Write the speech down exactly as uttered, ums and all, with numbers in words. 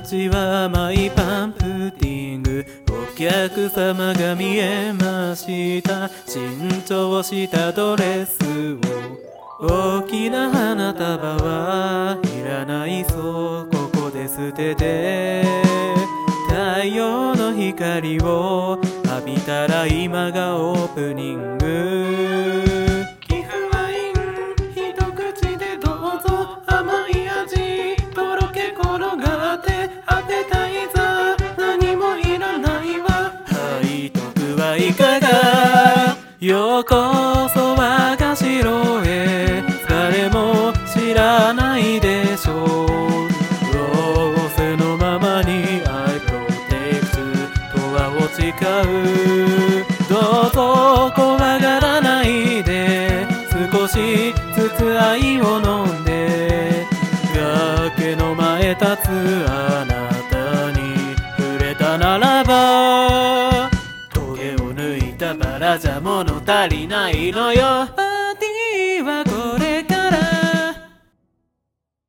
街はマイパンプティング、お客様が見えました。新調したドレスを、大きな花束はいらない、そうここで捨てて、太陽の光を浴びたら今がオープニング。寄付ワイン一口でどうぞ、甘い味とろけ転がってアペタイザー何もいらないわ。背徳はいかが、ようこそ我が城へ、誰も知らないでしょう。仰せのままに I protect とはを誓う。どうぞ怖がらないで、少しずつ愛を飲んで、崖の前立つあなたに触れたならば、トゲを抜いたバラじゃ物足りないのよ。パーティーは